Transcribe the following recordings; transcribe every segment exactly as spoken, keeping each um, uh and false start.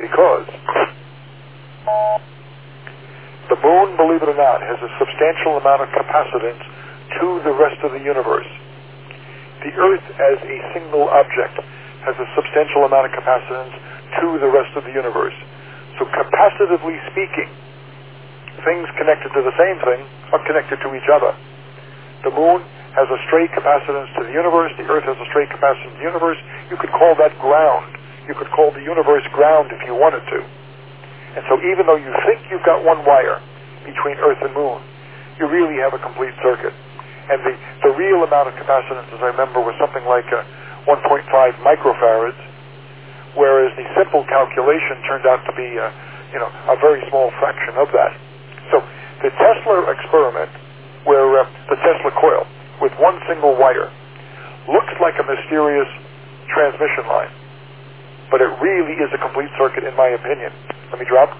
Because the moon, believe it or not, has a substantial amount of capacitance to the rest of the universe. The Earth, as a single object, has a substantial amount of capacitance to the rest of the universe. So capacitively speaking, things connected to the same thing are connected to each other. The moon has a straight capacitance to the universe. The Earth has a straight capacitance to the universe. You could call that ground. You could call the universe ground if you wanted to. And so even though you think you've got one wire between Earth and moon, you really have a complete circuit. And the, the real amount of capacitance, as I remember, was something like uh, one point five microfarads, whereas the simple calculation turned out to be uh, you know, a very small fraction of that. So the Tesla experiment, where uh, the Tesla coil with one single wire looks like a mysterious transmission line, but it really is a complete circuit in my opinion. Let me drop.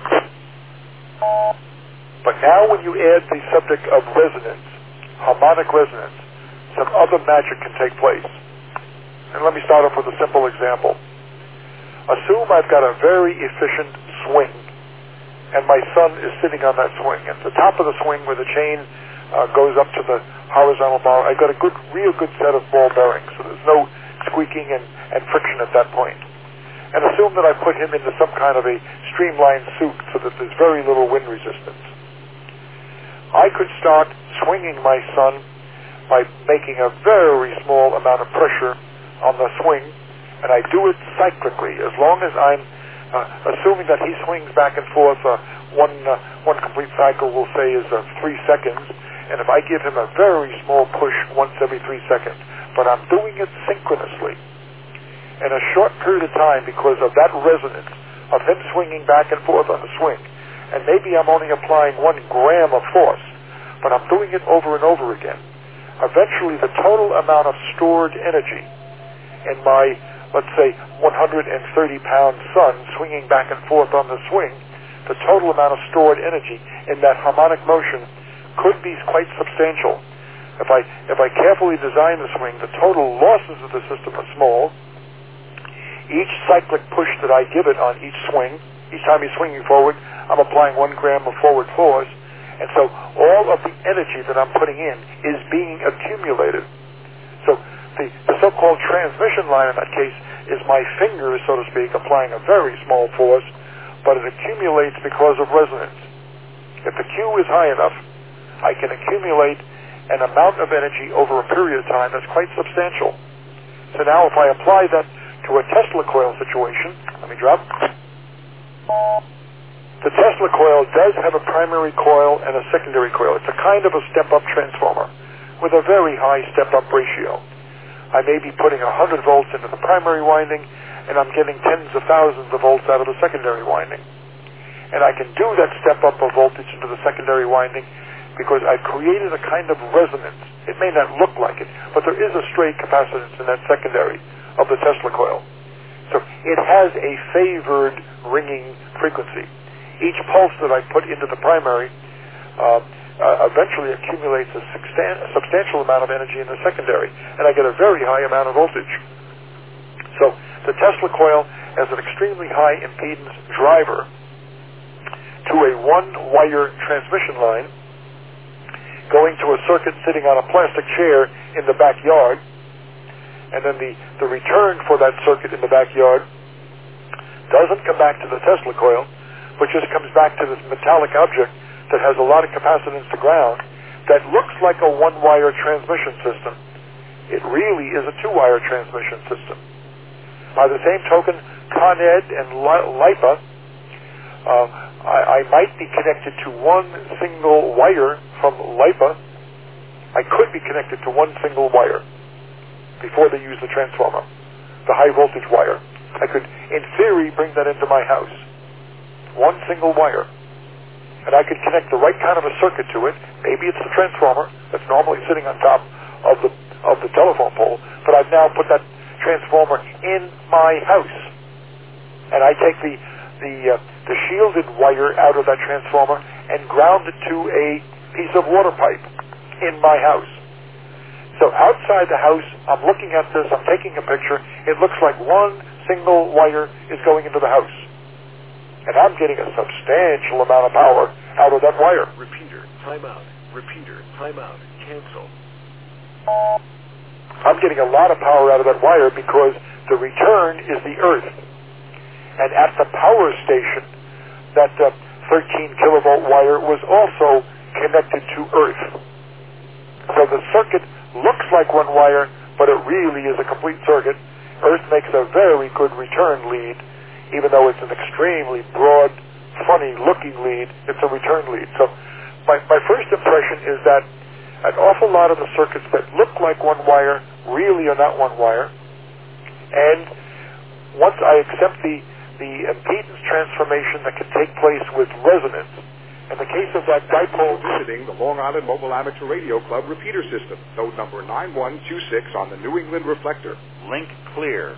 But now when you add the subject of resonance, harmonic resonance, some other magic can take place. And let me start off with a simple example. Assume I've got a very efficient swing, and my son is sitting on that swing. At the top of the swing where the chain uh, goes up to the horizontal bar, I've got a good, real good set of ball bearings, so there's no squeaking and, and friction at that point. And assume that I put him into some kind of a streamlined suit so that there's very little wind resistance. I could start swinging my son by making a very small amount of pressure on the swing, and I do it cyclically, as long as I'm uh, assuming that he swings back and forth. Uh, one uh, one complete cycle, we'll say, is uh, three seconds, and if I give him a very small push once every three seconds, but I'm doing it synchronously, in a short period of time, because of that resonance of him swinging back and forth on the swing, and maybe I'm only applying one gram of force, but I'm doing it over and over again. Eventually, the total amount of stored energy in my, let's say, one hundred thirty pound son swinging back and forth on the swing, the total amount of stored energy in that harmonic motion could be quite substantial. If I, if I carefully design the swing, the total losses of the system are small. Each cyclic push that I give it on each swing, each time he's swinging forward, I'm applying one gram of forward force, and so all of the energy that I'm putting in is being accumulated. So the, the so-called transmission line in that case is my fingers, so to speak, applying a very small force, but it accumulates because of resonance. If the Q is high enough, I can accumulate an amount of energy over a period of time that's quite substantial. So now if I apply that to a Tesla coil situation, let me drop. The Tesla coil does have a primary coil and a secondary coil. It's a kind of a step-up transformer with a very high step-up ratio. I may be putting one hundred volts into the primary winding, and I'm getting tens of thousands of volts out of the secondary winding. And I can do that step-up of voltage into the secondary winding because I've created a kind of resonance. It may not look like it, but there is a straight capacitance in that secondary of the Tesla coil. So it has a favored ringing frequency. Each pulse that I put into the primary uh, uh, eventually accumulates a, substan- a substantial amount of energy in the secondary, and I get a very high amount of voltage. So the Tesla coil has an extremely high impedance driver to a one-wire transmission line going to a circuit sitting on a plastic chair in the backyard, and then the, the return for that circuit in the backyard doesn't come back to the Tesla coil, but just comes back to this metallic object that has a lot of capacitance to ground that looks like a one-wire transmission system. It really is a two-wire transmission system. By the same token, Con Ed and LIPA, uh, I, I might be connected to one single wire from LIPA. I could be connected to one single wire before they use the transformer, the high voltage wire. I could, in theory, bring that into my house. One single wire. And I could connect the right kind of a circuit to it. Maybe it's the transformer that's normally sitting on top of the of the telephone pole, but I've now put that transformer in my house. And I take the the uh, the shielded wire out of that transformer and ground it to a piece of water pipe in my house. So outside the house, I'm looking at this, I'm taking a picture, it looks like one single wire is going into the house. And I'm getting a substantial amount of power out of that wire. Repeater, timeout. Repeater, timeout. Cancel. I'm getting a lot of power out of that wire because the return is the earth. And at the power station, that uh, thirteen kilovolt wire was also connected to earth. So the circuit looks like one wire, but it really is a complete circuit. Earth makes a very good return lead, even though it's an extremely broad, funny-looking lead. It's a return lead. So my, my first impression is that an awful lot of the circuits that look like one wire really are not one wire. And once I accept the, the impedance transformation that can take place with resonance, in the case of that dipole... Visiting the Long Island Mobile Amateur Radio Club repeater system, node number nine one two six on the New England reflector. Link clear.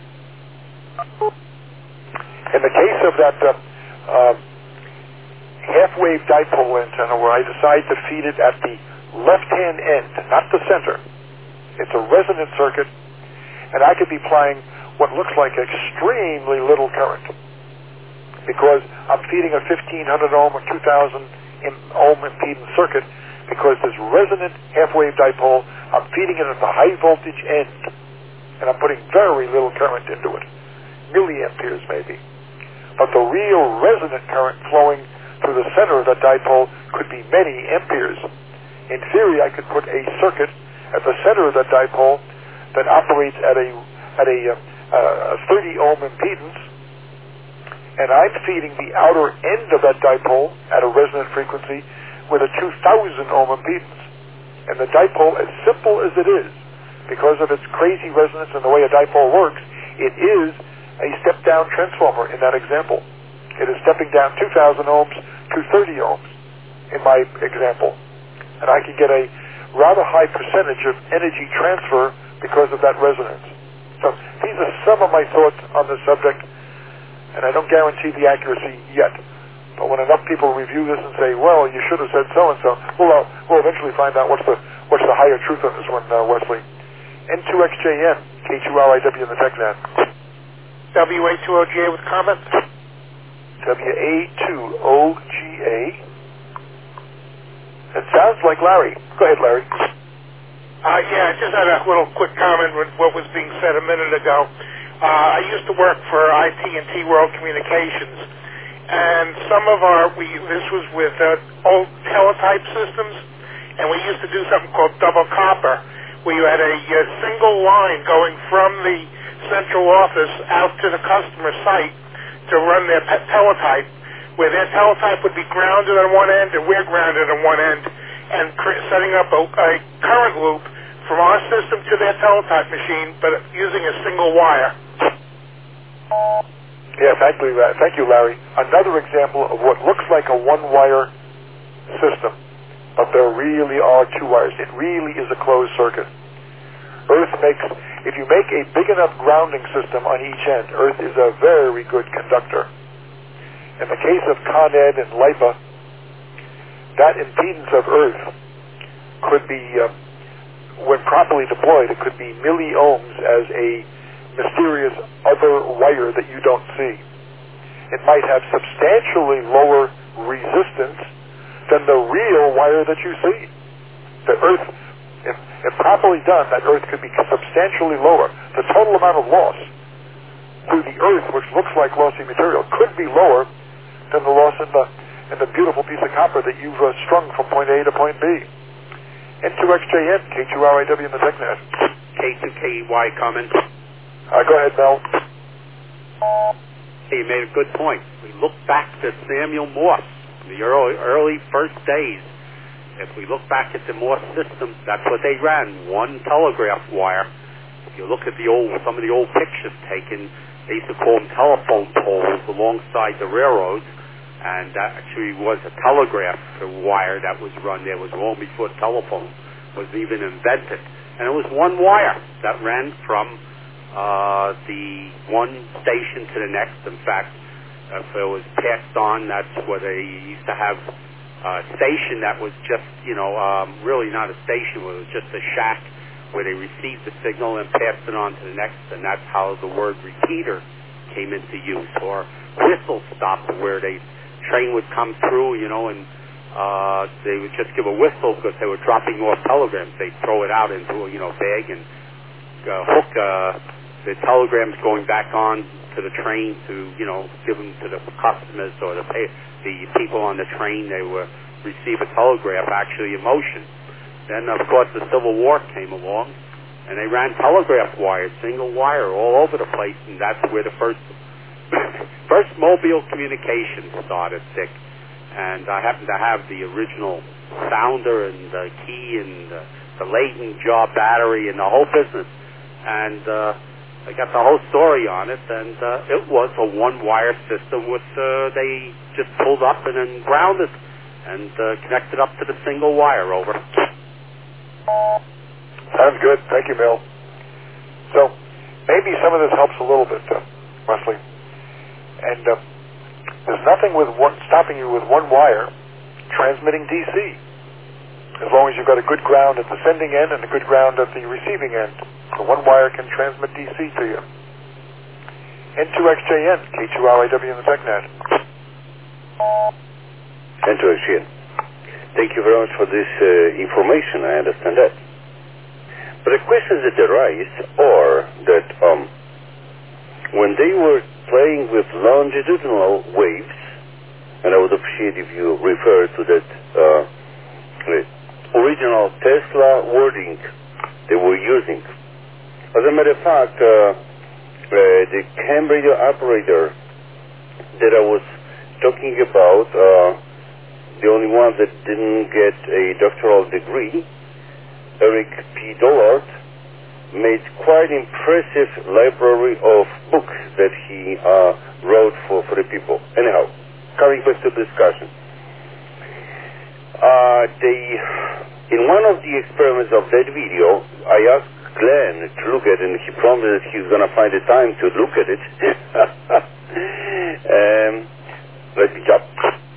In the case of that uh, uh, half-wave dipole antenna where I decide to feed it at the left-hand end, not the center, it's a resonant circuit, and I could be applying what looks like extremely little current because I'm feeding a fifteen hundred ohm or two thousand ohm impedance circuit because this resonant half-wave dipole, I'm feeding it at the high voltage end, and I'm putting very little current into it, milliamperes maybe. But the real resonant current flowing through the center of that dipole could be many amperes. In theory, I could put a circuit at the center of that dipole that operates at a at a, uh, a thirty ohm impedance, and I'm feeding the outer end of that dipole at a resonant frequency with a two thousand ohm impedance. And the dipole, as simple as it is, because of its crazy resonance and the way a dipole works, it is a step-down transformer in that example. It is stepping down two thousand ohms to thirty ohms in my example. And I can get a rather high percentage of energy transfer because of that resonance. So these are some of my thoughts on this subject, and I don't guarantee the accuracy yet. But when enough people review this and say, well, you should have said so-and-so, we'll, uh, we'll eventually find out what's the what's the higher truth on this one, uh, Wesley. N two X J N, K two R I W in the TechNet. W A two O G A with comments? W A two O G A. It sounds like Larry. Go ahead, Larry. Uh, yeah, I just had a little quick comment with what was being said a minute ago. Uh, I used to work for I T and T World Communications, and some of our, we this was with uh, old teletype systems, and we used to do something called double copper, where you had a, a single line going from the central office out to the customer site to run their pe- teletype, where their teletype would be grounded on one end and we're grounded on one end, and cr- setting up a, a current loop from our system to their teletype machine, but using a single wire. Yeah, thank you, thank you, Larry. Another example of what looks like a one-wire system, but there really are two wires. It really is a closed circuit. Earth makes, if you make a big enough grounding system on each end, Earth is a very good conductor. In the case of Con Ed and LIPA, that impedance of Earth could be, uh, when properly deployed, it could be milliohms as a mysterious other wire that you don't see. It might have substantially lower resistance than the real wire that you see. The Earth, if, if properly done, that Earth could be substantially lower. The total amount of loss through the Earth, which looks like lossy material, could be lower than the loss in the in the beautiful piece of copper that you've uh, strung from point A to point B. N two X J N, K two R I W in the TechNet. K two K E Y comment. Uh, go ahead, Mel. Hey, you made a good point. We look back to Samuel Morse, the early, early first days. If we look back at the Morse system, that's what they ran, one telegraph wire. If you look at the old, some of the old pictures taken, they used to call them telephone poles alongside the railroads, and that actually was a telegraph wire that was run there. It was long before telephone was even invented. And it was one wire that ran from uh, the one station to the next. In fact, if it was passed on, that's what they used to have a station that was just, you know, um, really not a station, it was just a shack where they received the signal and passed it on to the next, and that's how the word repeater came into use, or whistle stop where they train would come through, you know, and uh, they would just give a whistle because they were dropping off telegrams. They'd throw it out into a, you know, bag and uh, hook uh, the telegrams going back on to the train to, you know, give them to the customers or the pay, the people on the train. They would receive a telegraph actually in motion. Then, of course, the Civil War came along, and they ran telegraph wires, single wire, all over the place, and that's where the first first mobile communication started, Dick. And I happen to have the original sounder and the key and the, the latent jaw battery and the whole business. And uh, I got the whole story on it, and uh, it was a one-wire system which uh, they just pulled up and then grounded and uh, connected up to the single wire. Over. Sounds good. Thank you, Bill. So maybe some of this helps a little bit, uh, Wesley. And uh, there's nothing with one, stopping you with one wire transmitting D C, as long as you've got a good ground at the sending end and a good ground at the receiving end. So one wire can transmit D C to you. N two X J N, K two R I W in the TechNet. N two X J N. Thank you very much for this uh, information. I understand that. But the questions that arise are that um, when they were playing with longitudinal waves, and I would appreciate if you refer to that uh, original Tesla wording they were using. As a matter of fact, uh, uh, the ham radio operator that I was talking about, uh, the only one that didn't get a doctoral degree, Eric P. Dollard, made quite impressive library of books that he uh, wrote for, for the people. Anyhow, coming back to the discussion. Uh, they, in one of the experiments of that video, I asked Glenn to look at it, and he promised that he's going to find the time to look at it. um, let me jump.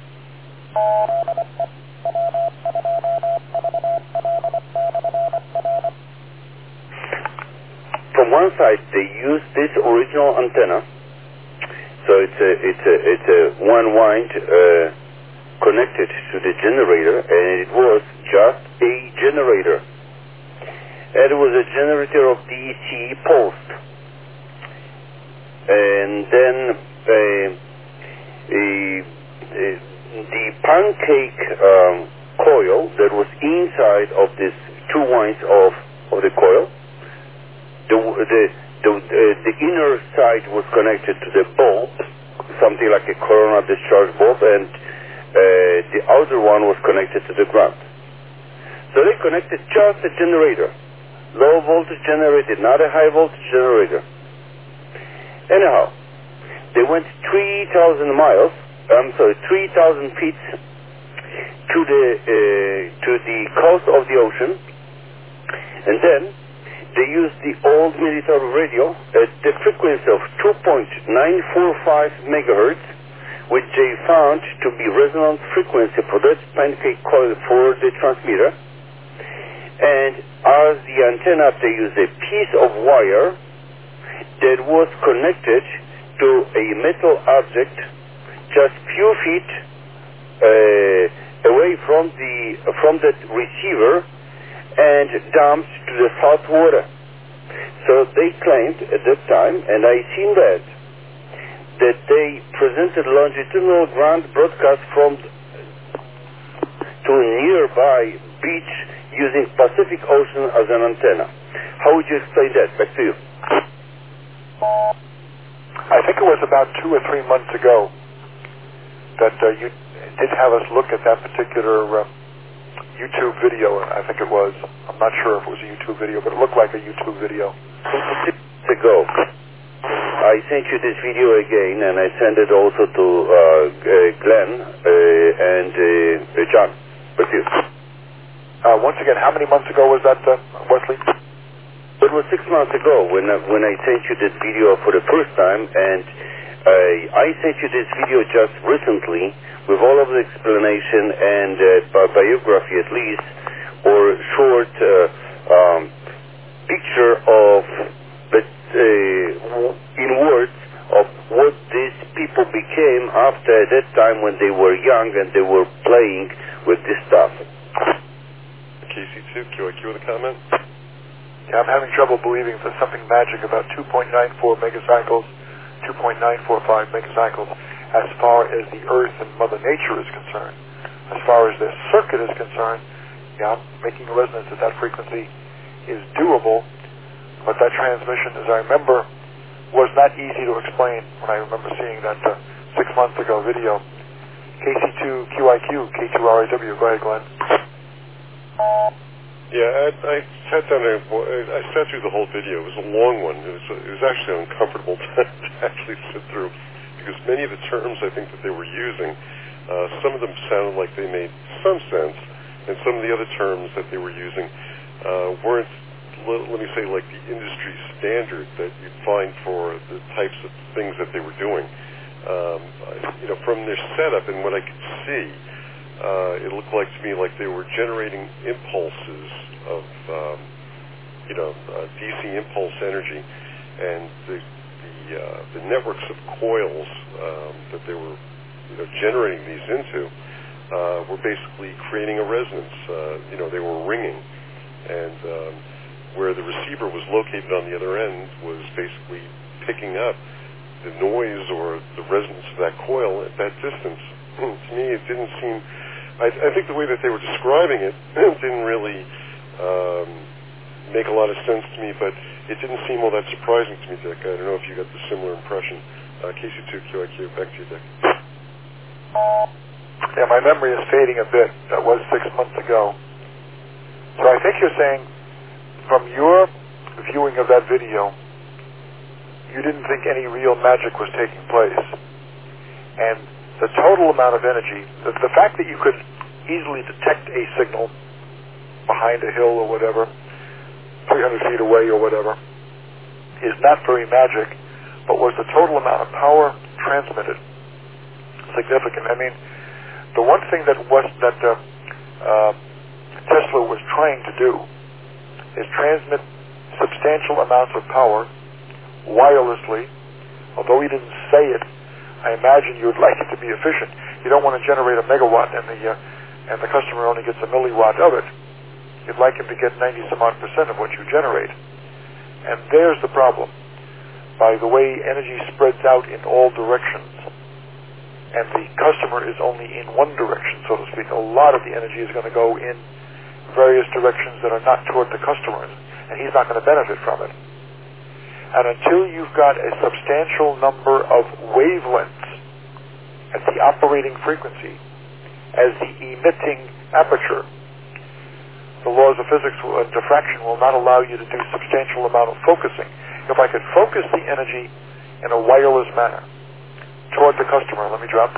From one side, they use this original antenna, so it's a it's a it's a one wind uh, connected to the generator, and it was just a generator. And it was a generator of D C pulse, and then uh, a, a, the pancake um, coil that was inside of these two winds of of the coil. The, the, the, the, the inner side was connected to the bulb, something like a corona discharge bulb, and uh, the outer one was connected to the ground. So they connected just a generator, low voltage generator, not a high voltage generator. Anyhow, they went three thousand miles, I'm sorry, three thousand feet to the, uh, to the coast of the ocean, and then they used the old military radio at the frequency of two point nine four five megahertz, which they found to be resonant frequency for that pancake coil for the transmitter. And as the antenna, they used a piece of wire that was connected to a metal object just few feet uh, away from the from that receiver, and dumped to the salt water. So they claimed at that time, and I seen that, that they presented longitudinal ground broadcast from to a nearby beach using Pacific Ocean as an antenna. How would you explain that? Back to you. I think it was about two or three months ago that uh, you did have us look at that particular uh, YouTube video. I think it was. I'm not sure if it was a YouTube video, but it looked like a YouTube video. Ago, I sent you this video again, and I sent it also to uh, Glenn uh, and uh, John. With you. Uh, once again, how many months ago was that, uh, Wesley? It was six months ago when uh, when I sent you this video for the first time, and uh, I sent you this video just recently with all of the explanation and uh, biography at least, or short uh, um, picture of, let's say, in words, of what these people became after that time when they were young and they were playing with this stuff. K C two, Q I Q with a comment? Yeah, I'm having trouble believing there's something magic about two point nine four megacycles, two point nine four five megacycles as far as the Earth and Mother Nature is concerned. As far as the circuit is concerned, yeah, making a resonance at that frequency is doable, but that transmission, as I remember, was not easy to explain when I remember seeing that uh, six months ago video. K C two Q I Q, K two R I W. Go ahead, Glenn. Yeah, I, I sat down there. I sat through the whole video. It was a long one. It was, it was actually uncomfortable to, to actually sit through because many of the terms I think that they were using, uh, some of them sounded like they made some sense, and some of the other terms that they were using uh, weren't, let, let me say, like the industry standard that you'd find for the types of things that they were doing. Um, you know, from their setup and what I could see, Uh, it looked like to me like they were generating impulses of, um, you know, uh, D C impulse energy, and the the, uh, the networks of coils um, that they were, you know, generating these into uh, were basically creating a resonance. Uh, you know, they were ringing, and um, where the receiver was located on the other end was basically picking up the noise or the resonance of that coil at that distance. To me, it didn't seem. I, I think the way that they were describing it didn't really um, make a lot of sense to me, but it didn't seem all that surprising to me, Dick. I don't know if you got the similar impression. Uh, K C two Q I Q, back to you, Dick. Yeah, my memory is fading a bit. That was six months ago. So I think you're saying, from your viewing of that video, you didn't think any real magic was taking place. And the total amount of energy, the, the fact that you could easily detect a signal behind a hill or whatever, three hundred feet away or whatever, is not very magic, but was the total amount of power transmitted significant? I mean, the one thing that was that uh, uh, Tesla was trying to do is transmit substantial amounts of power wirelessly. Although he didn't say it, I imagine you would like it to be efficient. You don't want to generate a megawatt and the uh, and the customer only gets a milliwatt of it. You'd like him to get ninety some odd percent of what you generate. And there's the problem. By the way energy spreads out in all directions, and the customer is only in one direction, so to speak, a lot of the energy is going to go in various directions that are not toward the customer, and he's not going to benefit from it. And until you've got a substantial number of wavelengths at the operating frequency as the emitting aperture, the laws of physics and diffraction will not allow you to do substantial amount of focusing. If I could focus the energy in a wireless manner toward the customer, let me drop,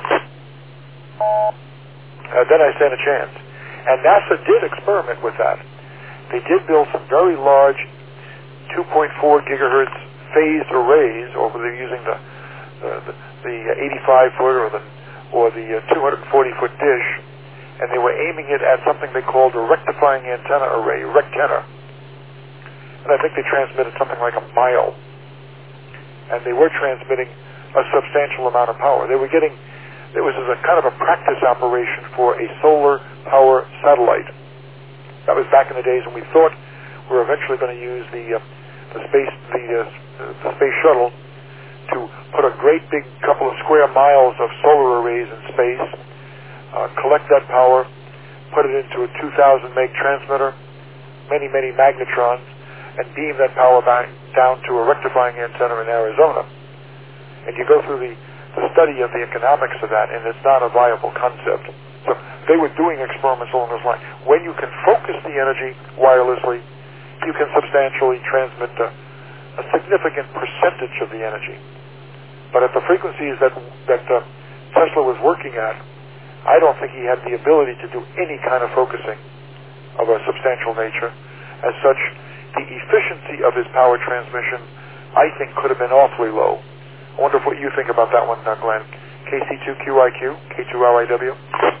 uh, then I stand a chance. And NASA did experiment with that. They did build some very large two point four gigahertz phased arrays, or they're using the the, the eighty-five foot or the or the uh, two hundred forty foot dish, and they were aiming it at something they called a rectifying antenna array, rectenna. And I think they transmitted something like a mile, and they were transmitting a substantial amount of power. They were getting, it was a kind of a practice operation for a solar power satellite. That was back in the days when we thought we were eventually going to use the uh, the space the, uh, the space shuttle to put a great big couple of square miles of solar arrays in space, uh, collect that power, put it into a two thousand meg transmitter, many many magnetrons, and beam that power back down to a rectifying antenna in Arizona. And you go through the, the study of the economics of that, and it's not a viable concept. So they were doing experiments along those lines. When you can focus the energy wirelessly, you can substantially transmit a, a significant percentage of the energy. But at the frequencies that that uh, Tesla was working at, I don't think he had the ability to do any kind of focusing of a substantial nature. As such, the efficiency of his power transmission, I think, could have been awfully low. I wonder what you think about that one, uh, Glenn. K C two Q I Q, K two R I W.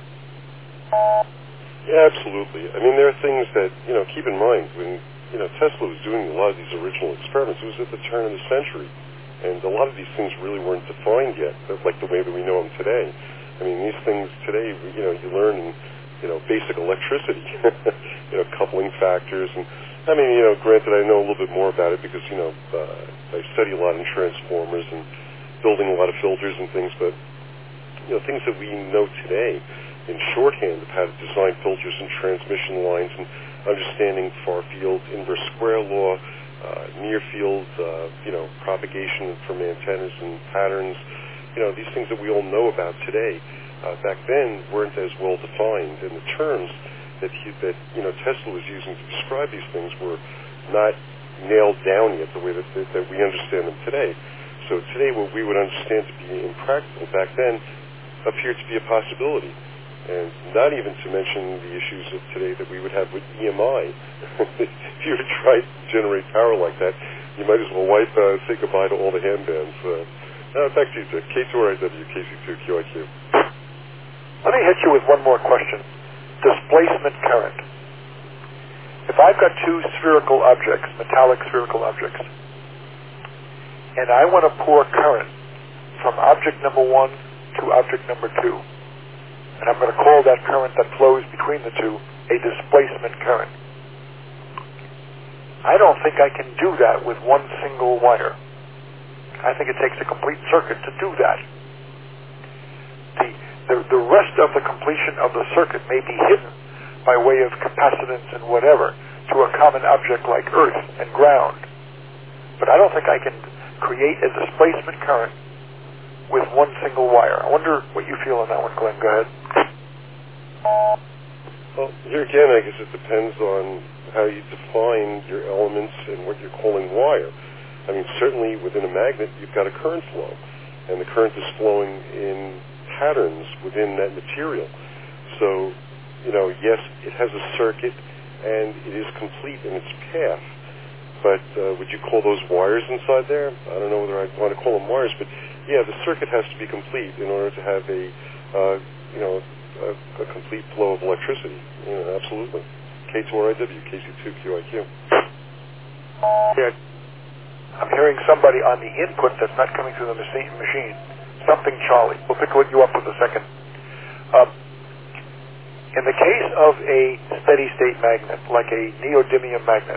Yeah, absolutely. I mean, there are things that, you know, keep in mind when, you know, Tesla was doing a lot of these original experiments. It was at the turn of the century. And a lot of these things really weren't defined yet, like the way that we know them today. I mean, these things today, you know, you learn in, you know, basic electricity, you know, coupling factors. And, I mean, you know, granted, I know a little bit more about it because, you know, uh, I study a lot in transformers and building a lot of filters and things, but, you know, things that we know today in shorthand of how to design filters and transmission lines and understanding far field, inverse square law, uh, near field, uh, you know, propagation from antennas and patterns, you know, these things that we all know about today, uh, back then weren't as well defined, and the terms that, he, that, you know, Tesla was using to describe these things were not nailed down yet the way that, that, that we understand them today. So today what we would understand to be impractical back then appeared to be a possibility. And not even to mention the issues of today that we would have with E M I. If you were to try to generate power like that, you might as well wipe, uh, say goodbye to all the handbands. Uh, uh, back to you, Dick. K two R I W, K C two Q I Q. Let me hit you with one more question. Displacement current. If I've got two spherical objects, metallic spherical objects, and I want to pour current from object number one to object number two, and I'm going to call that current that flows between the two a displacement current. I don't think I can do that with one single wire. I think it takes a complete circuit to do that. The, the, the rest of the completion of the circuit may be hidden by way of capacitance and whatever to a common object like earth and ground. But I don't think I can create a displacement current with one single wire. I wonder what you feel on that one, Glenn. Go ahead. Well, here again, I guess it depends on how you define your elements and what you're calling wire. I mean, certainly within a magnet, you've got a current flow, and the current is flowing in patterns within that material. So, you know, yes, it has a circuit, and it is complete in its path. But uh, would you call those wires inside there? I don't know whether I'd want to call them wires, but yeah, the circuit has to be complete in order to have a, uh, you know, a, a complete flow of electricity. You know, absolutely. K two R I W, K C two Q I Q. Yeah. I'm hearing somebody on the input that's not coming through the machine. machine. Something Charlie. We'll pick you up with a second. Um, in the case of a steady-state magnet, like a neodymium magnet,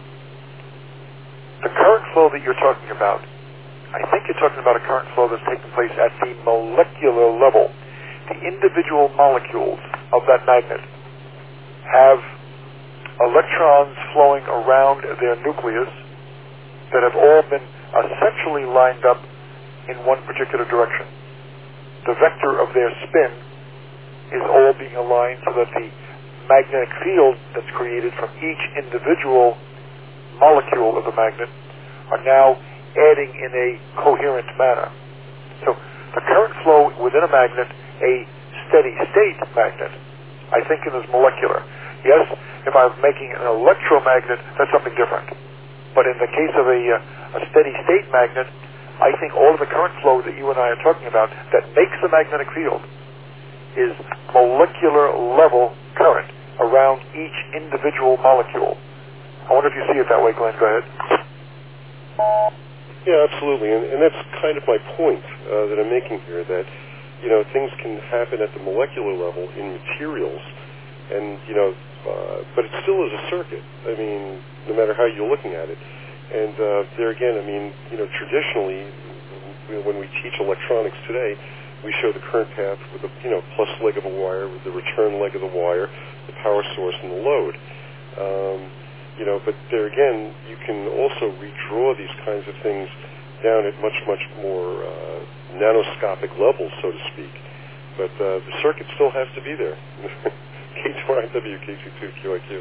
the current flow that you're talking about, I think you're talking about a current flow that's taking place at the molecular level. The individual molecules of that magnet have electrons flowing around their nucleus that have all been essentially lined up in one particular direction. The vector of their spin is all being aligned so that the magnetic field that's created from each individual molecule of the magnet are now adding in a coherent manner. So the current flow within a magnet, a steady state magnet, I think it is molecular. Yes, if I'm making an electromagnet, that's something different. But in the case of a, uh, a steady state magnet, I think all of the current flow that you and I are talking about that makes the magnetic field is molecular level current around each individual molecule. I wonder if you see it that way, Glenn. Go ahead. Yeah, absolutely, and, and that's kind of my point uh, that I'm making here, that, you know, things can happen at the molecular level in materials, and, you know, uh, but it still is a circuit, I mean, no matter how you're looking at it. And uh, there again, I mean, you know, traditionally, when we teach electronics today, we show the current path with the, you know, plus leg of a wire, with the return leg of the wire, the power source, and the load. Um, You know, but there again, you can also redraw these kinds of things down at much, much more uh, nanoscopic levels, so to speak. But uh, the circuit still has to be there. K two R I W, K C two Q I Q.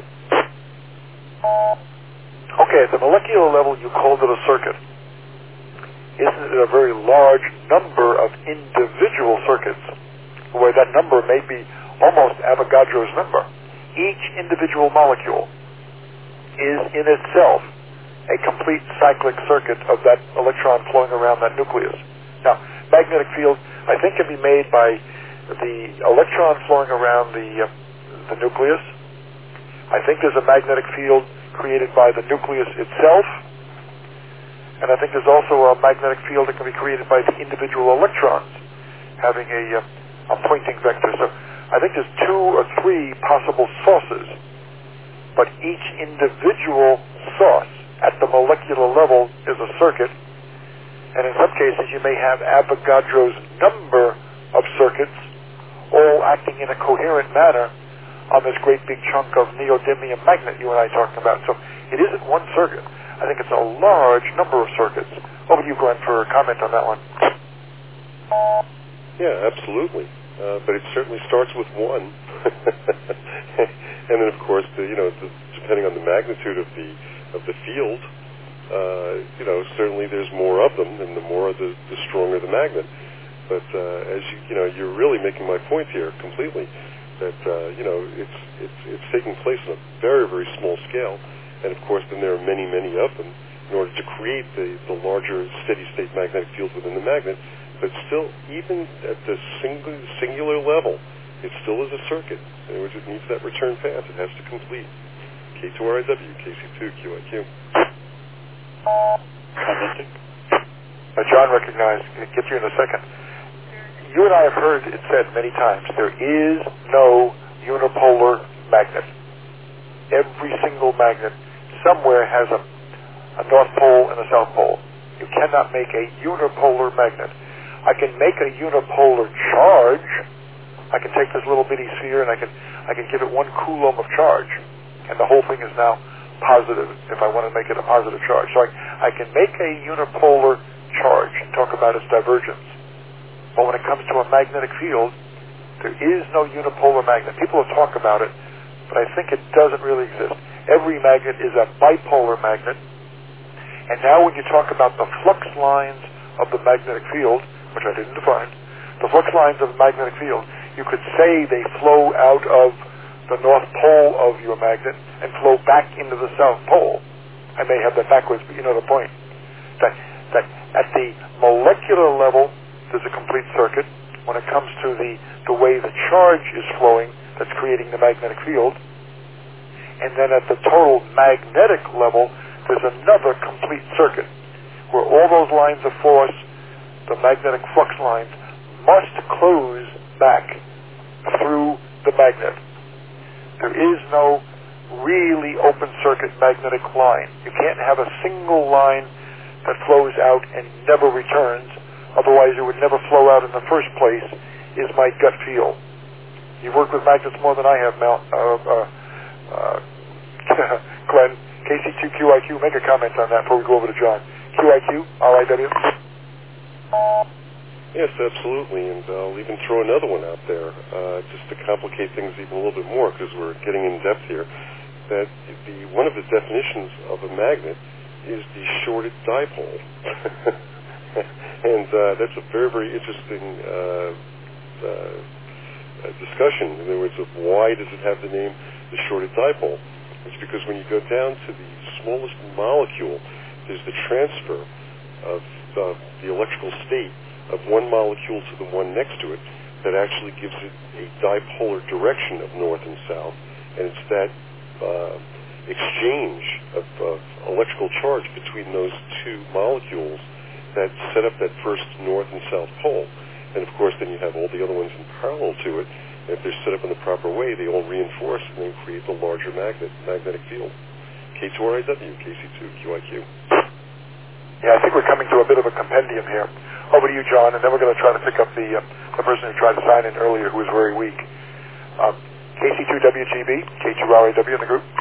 Okay, at the molecular level, you called it a circuit. Isn't it a very large number of individual circuits, where that number may be almost Avogadro's number? Each individual molecule is in itself a complete cyclic circuit of that electron flowing around that nucleus. Now, magnetic field, I think, can be made by the electron flowing around the, uh, the nucleus. I think there's a magnetic field created by the nucleus itself. And I think there's also a magnetic field that can be created by the individual electrons having a, uh, a pointing vector. So I think there's two or three possible sources, but each individual source at the molecular level is a circuit. And in some cases, you may have Avogadro's number of circuits all acting in a coherent manner on this great big chunk of neodymium magnet you and I talked about. So it isn't one circuit. I think it's a large number of circuits. Over to you, Glenn, for a comment on that one. Yeah, absolutely. Uh, but it certainly starts with one. And then, of course, the, you know, the, depending on the magnitude of the of the field, uh, you know, certainly there's more of them, and the more, the, the stronger the magnet. But uh, as you, you know, you're really making my point here completely. That uh, you know, it's it's it's taking place on a very very small scale, and of course, then there are many many of them in order to create the the larger steady state magnetic field within the magnet. But still, even at the single, singular level, it still is a circuit. In other words, it needs that return path. It has to complete. K two R I W, K C two, Q I Q. Commenting? Uh, John recognized. Get you in a second. You and I have heard it said many times, there is no unipolar magnet. Every single magnet somewhere has a, a north pole and a south pole. You cannot make a unipolar magnet. I can make a unipolar charge. I can take this little bitty sphere and I can I can give it one coulomb of charge, and the whole thing is now positive if I want to make it a positive charge. So I, I can make a unipolar charge and talk about its divergence. But when it comes to a magnetic field, there is no unipolar magnet. People will talk about it, but I think it doesn't really exist. Every magnet is a bipolar magnet. And now when you talk about the flux lines of the magnetic field, which I didn't define, the flux lines of the magnetic field, you could say they flow out of the north pole of your magnet and flow back into the south pole. I may have that backwards, but you know the point. That, that at the molecular level, there's a complete circuit. When it comes to the, the way the charge is flowing, that's creating the magnetic field. And then at the total magnetic level, there's another complete circuit where all those lines of force, the magnetic flux lines, must close back through the magnet. There is no really open circuit magnetic line. You can't have a single line that flows out and never returns. Otherwise, it would never flow out in the first place, is my gut feel. You've worked with magnets more than I have, Mel. Uh, uh, uh, Glenn, K C two Q I Q, make a comment on that before we go over to John. Q I Q, R I W. Yes, absolutely, and I'll even throw another one out there, uh, just to complicate things even a little bit more, because we're getting in depth here, that the one of the definitions of a magnet is the shorted dipole. And uh, that's a very, very interesting uh, uh, discussion, in other words, of why does it have the name the shorted dipole. It's because when you go down to the smallest molecule, there's the transfer of uh, the electrical state of one molecule to the one next to it that actually gives it a dipolar direction of north and south, and it's that uh, exchange of, of electrical charge between those two molecules that set up that first north and south pole. And of course then you have all the other ones in parallel to it, and if they're set up in the proper way, they all reinforce and then create the larger magnet, magnetic field. K two R I W, K C two, Q I Q. Yeah, I think we're coming to a bit of a compendium here. Over to you, John, and then we're going to try to pick up the uh, the person who tried to sign in earlier who was very weak. Um, K C two W G B, K two R A W in the group.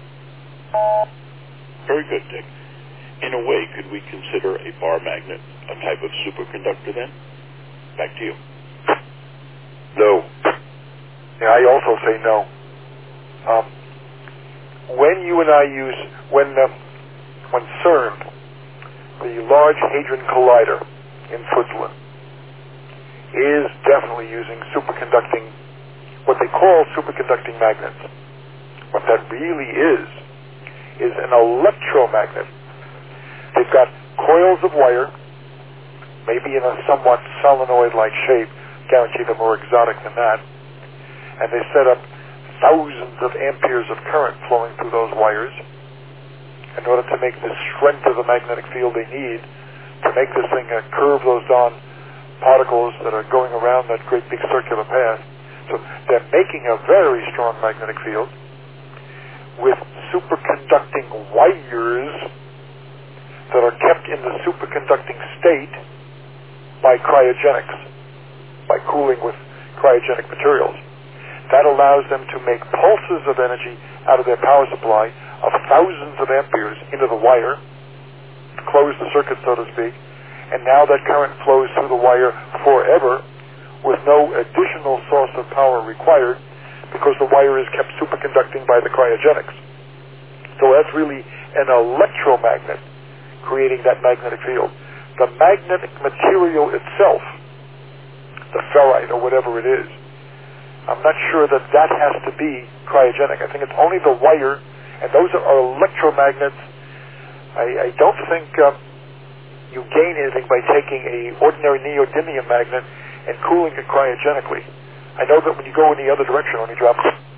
Very good, Dick. In a way, could we consider a bar magnet a type of superconductor then? Back to you. No. Yeah, I also say no. Um, when you and I use, when, uh, when CERN, the Large Hadron Collider in Switzerland, is definitely using superconducting, what they call superconducting magnets. What that really is, is an electromagnet. They've got coils of wire, maybe in a somewhat solenoid-like shape, guarantee they're more exotic than that, and they set up thousands of amperes of current flowing through those wires, in order to make the strength of the magnetic field they need to make this thing uh, curve those darn particles that are going around that great big circular path. So they're making a very strong magnetic field with superconducting wires that are kept in the superconducting state by cryogenics, by cooling with cryogenic materials. That allows them to make pulses of energy out of their power supply of thousands of amperes into the wire, close the circuit, so to speak, and now that current flows through the wire forever with no additional source of power required because the wire is kept superconducting by the cryogenics. So that's really an electromagnet creating that magnetic field. The magnetic material itself, the ferrite or whatever it is, I'm not sure that that has to be cryogenic. I think it's only the wire, and those are electromagnets. I, I don't think uh, you gain anything by taking a ordinary neodymium magnet and cooling it cryogenically. I know that when you go in the other direction, when you drop,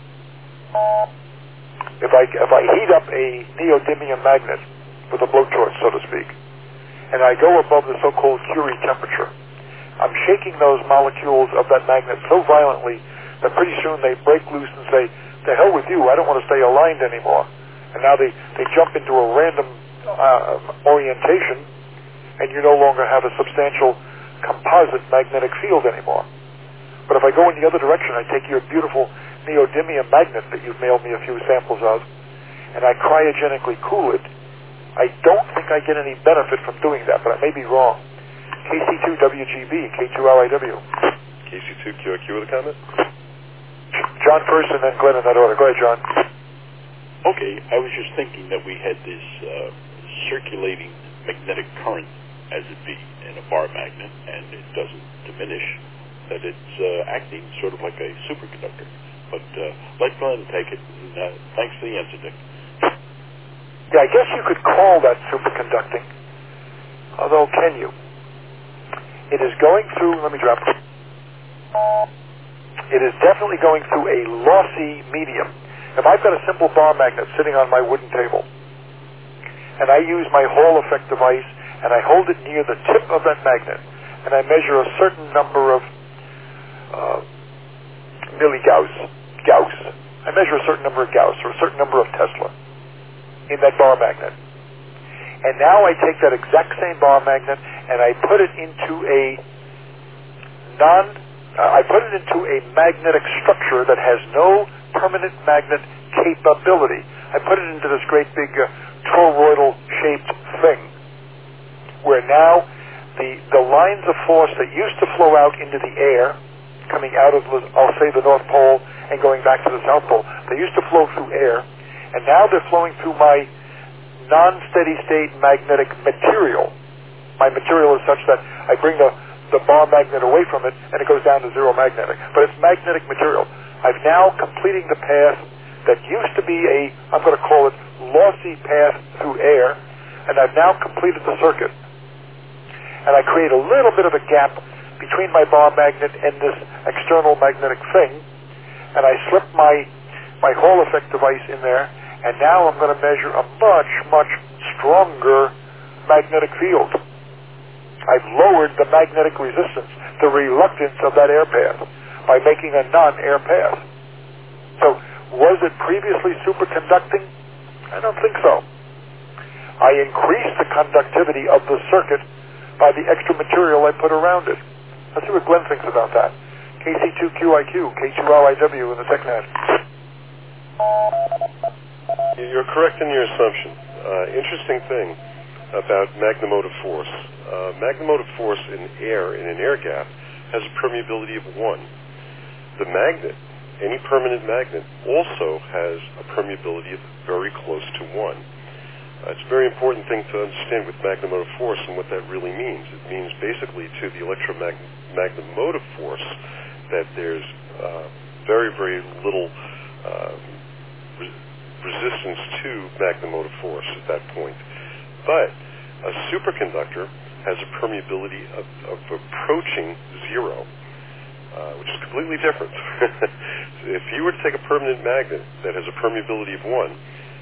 if I if I heat up a neodymium magnet with a blowtorch, so to speak, and I go above the so-called Curie temperature, I'm shaking those molecules of that magnet so violently that pretty soon they break loose and say, "To hell with you! I don't want to stay aligned anymore." And now they they jump into a random uh, orientation, and you no longer have a substantial composite magnetic field anymore. But if I go in the other direction, I take your beautiful neodymium magnet that you've mailed me a few samples of, and I cryogenically cool it, I don't think I get any benefit from doing that, but I may be wrong. K C two W G B, K two L I W. K C two Q I Q with a comment? John first and then Glenn in that order. Go ahead, John. Okay, I was just thinking that we had this uh, circulating magnetic current, as it be, in a bar magnet, and it doesn't diminish, that it's uh, acting sort of like a superconductor. But uh, let Glenn take it, and uh, thanks for the answer, Dick. Yeah, I guess you could call that superconducting, although can you? It is going through, let me drop it. It is definitely going through a lossy medium. If I've got a simple bar magnet sitting on my wooden table, and I use my Hall effect device, and I hold it near the tip of that magnet, and I measure a certain number of uh, milligauss, Gauss. I measure a certain number of Gauss, or a certain number of Tesla, in that bar magnet. And now I take that exact same bar magnet, and I put it into a non, uh, I put it into a magnetic structure that has no permanent magnet capability. I put it into this great big uh, toroidal-shaped thing, where now the the lines of force that used to flow out into the air, coming out of, I'll say, the North Pole and going back to the South Pole, they used to flow through air, and now they're flowing through my non-steady state magnetic material. My material is such that I bring the, the bar magnet away from it, and it goes down to zero magnetic. But it's magnetic material. I've now completing the path that used to be a, I'm going to call it, lossy path through air, and I've now completed the circuit. And I create a little bit of a gap between my bar magnet and this external magnetic thing, and I slip my, my Hall effect device in there, and now I'm going to measure a much, much stronger magnetic field. I've lowered the magnetic resistance, the reluctance of that air path, by making a non-air path. So, was it previously superconducting? I don't think so. I increased the conductivity of the circuit by the extra material I put around it. Let's see what Glenn thinks about that. K C two Q I Q, K two L I W in the TechNet. You're correct in your assumption. Uh, interesting thing about magnemotive force. Uh, magnemotive force in air, in an air gap, has a permeability of one. The magnet, any permanent magnet, also has a permeability of very close to one. Uh, it's a very important thing to understand with magnemotive force and what that really means. It means basically to the electromagnemotive force that there's uh, very, very little uh, re- resistance to magnemotive force at that point. But a superconductor has a permeability of, of approaching zero, uh, which is completely different. If you were to take a permanent magnet that has a permeability of one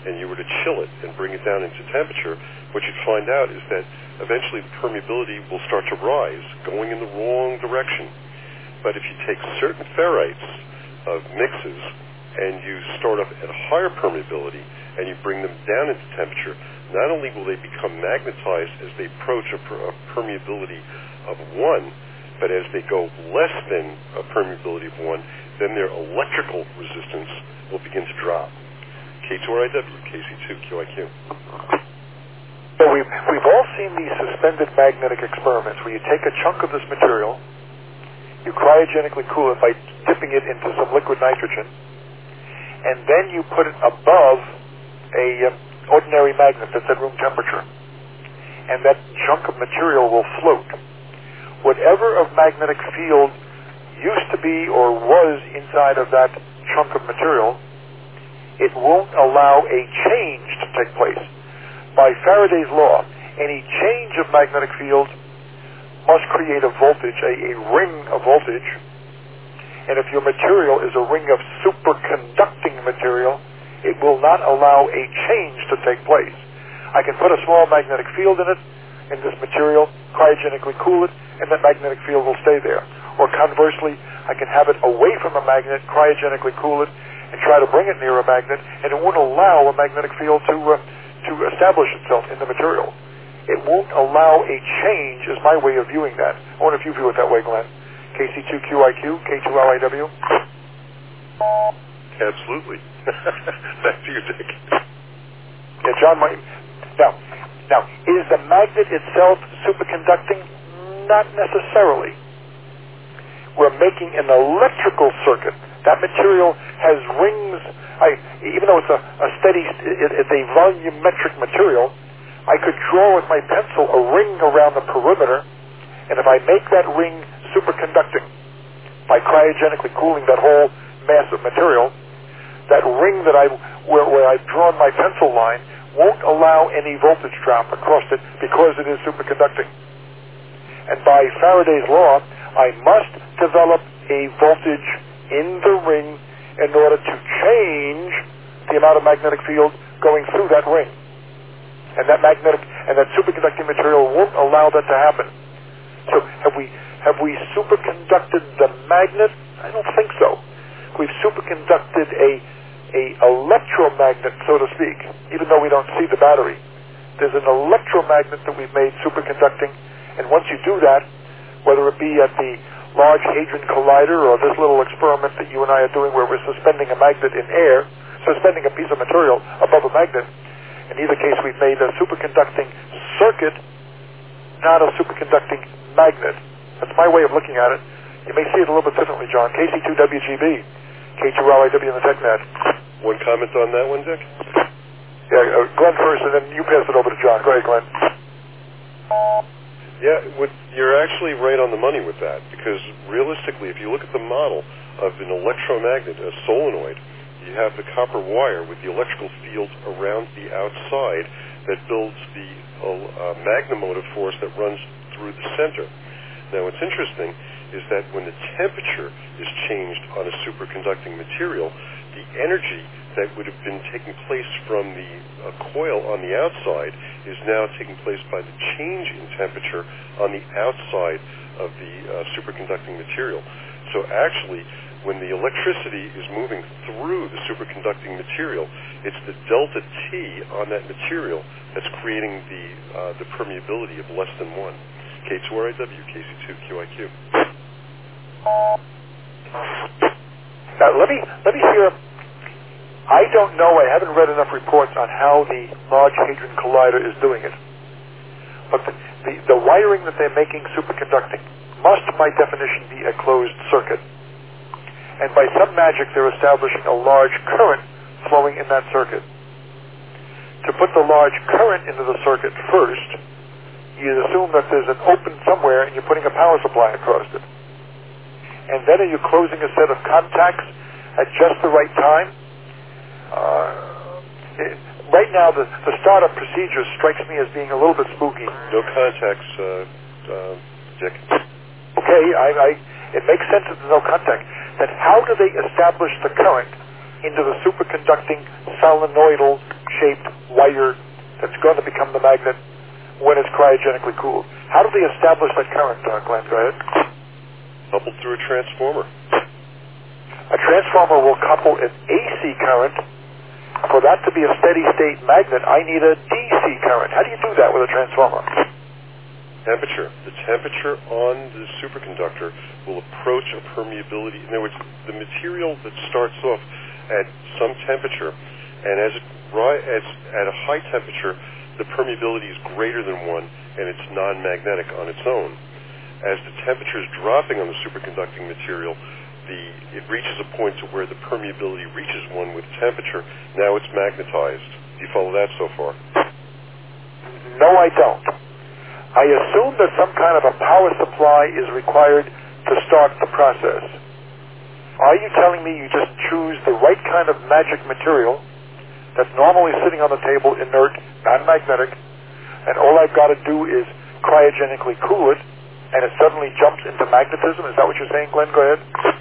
and you were to chill it and bring it down into temperature, what you'd find out is that eventually the permeability will start to rise, going in the wrong direction. But if you take certain ferrites of mixes and you start up at a higher permeability and you bring them down into temperature, not only will they become magnetized as they approach a, per- a permeability of one, but as they go less than a permeability of one, then their electrical resistance will begin to drop. K two R I W, K C two Q I Q. So we've, we've all seen these suspended magnetic experiments where you take a chunk of this material, you cryogenically cool it by dipping it into some liquid nitrogen, and then you put it above a uh, ordinary magnet that's at room temperature. And that chunk of material will float. Whatever of magnetic field used to be or was inside of that chunk of material, it won't allow a change to take place. By Faraday's law, any change of magnetic field must create a voltage, a, a ring of voltage. And if your material is a ring of superconducting material, it will not allow a change to take place. I can put a small magnetic field in it, in this material, cryogenically cool it, and that magnetic field will stay there. Or conversely, I can have it away from a magnet, cryogenically cool it, and try to bring it near a magnet, and it won't allow a magnetic field to uh, to establish itself in the material. It won't allow a change, is my way of viewing that. I wonder if you view it that way, Glenn. K C two Q I Q, K two L I W? Absolutely. Back to you, Dick. Yeah, John might... Now, now, is the magnet itself superconducting? Not necessarily. We're making an electrical circuit. That material has rings. I, even though it's a, a steady, it, it's a volumetric material, I could draw with my pencil a ring around the perimeter, and if I make that ring superconducting by cryogenically cooling that whole mass of material, that ring that I, where, where I've drawn my pencil line, won't allow any voltage drop across it because it is superconducting. And by Faraday's law, I must develop a voltage in the ring in order to change the amount of magnetic field going through that ring. And that magnetic and that superconducting material won't allow that to happen. So have we have we superconducted the magnet? I don't think so. We've superconducted a a electromagnet, so to speak, even though we don't see the battery. There's an electromagnet that we've made superconducting, and once you do that, whether it be at the Large Hadron Collider or this little experiment that you and I are doing where we're suspending a magnet in air, suspending a piece of material above a magnet, in either case we've made a superconducting circuit, not a superconducting magnet. That's my way of looking at it. You may see it a little bit differently, John. K C two W G B, K two L I W in the TechNet. One comment on that one, Dick? Yeah, uh, Glenn first, and then you pass it over to John. Go ahead, Glenn. Yeah, what, you're actually right on the money with that, because realistically, if you look at the model of an electromagnet, a solenoid, you have the copper wire with the electrical field around the outside that builds the uh, magnemotive force that runs through the center. Now, what's interesting is that when the temperature is changed on a superconducting material, the energy that would have been taking place from the uh, coil on the outside is now taking place by the change in temperature on the outside of the uh, superconducting material. So actually, when the electricity is moving through the superconducting material, it's the delta T on that material that's creating the uh, the permeability of less than one. K two R I W, K C two Q I Q. Now let me let me hear. I don't know. I haven't read enough reports on how the Large Hadron Collider is doing it. But the, the, the wiring that they're making superconducting must, by definition, be a closed circuit. And by some magic, they're establishing a large current flowing in that circuit. To put the large current into the circuit first, you assume that there's an open somewhere and you're putting a power supply across it. And then are you closing a set of contacts at just the right time? Uh, it, right now, the, the startup procedure strikes me as being a little bit spooky. No contacts, uh, uh, Dick. Okay, I, I, it makes sense that there's no contact. Then how do they establish the current into the superconducting solenoidal shaped wire that's going to become the magnet when it's cryogenically cooled. How do they establish that current, uh, Glenn? Go ahead. Coupled through a transformer. A transformer will couple an A C current. For that to be a steady-state magnet, I need a D C current. How do you do that with a transformer? Temperature. The temperature on the superconductor will approach a permeability. In other words, the material that starts off at some temperature, and as it ri- as at a high temperature, the permeability is greater than one, and it's non-magnetic on its own. As the temperature is dropping on the superconducting material, the it reaches a point to where the permeability reaches one with temperature. Now it's magnetized. Do you follow that so far? No, I don't. I assume that some kind of a power supply is required to start the process. Are you telling me you just choose the right kind of magic material that's normally sitting on the table, inert, non-magnetic, and all I've got to do is cryogenically cool it, and it suddenly jumps into magnetism? Is that what you're saying, Glenn? Go ahead.